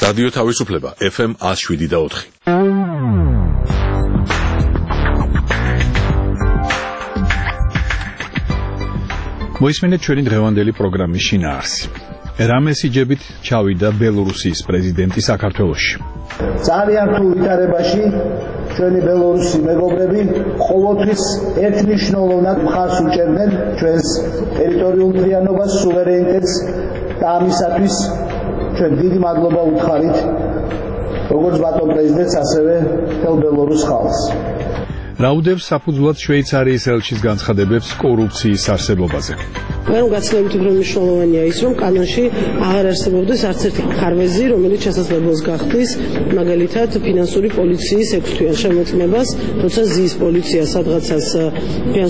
რადიო თავისუფლება FM 107.4. მოისმენთ ჩვენი დღევანდელი პროგრამის შინაარსი. რამე სიჯებით ჩავიდა ბელორუსიის პრეზიდენტი საქართველოში. ძალიან რთულ ვითარებაში ჩვენი ბელორუსი მეგობრები ყოველთვის ერთნიშნულოვნად მხარს უჭერდნენ ჩვენს ტერიტორიულ მთლიანობას, სუვერენიტეტს და ამისათვის ჩვენ დიდი მადლობა უთხარით როგორც ბატონ პრეზიდენტს, ასევე მთელ ბელორუს ხალხს. რაუდევს საფუძვლად შვეიცარიის ელჩის განცხადებებს კორუფციის არსებობაზე. მე გაცილებით უფრო მნიშვნელოვანია ის, რომ კანონში აღარ არსებობდეს არც ერთი ხარვეზი, რომელიც შესაძლებელს გახდის, მაგალითად, ფინანსური პოლიციის 6 თვიან შემოწმებას, როცა ზის პოლიცია სადღაცას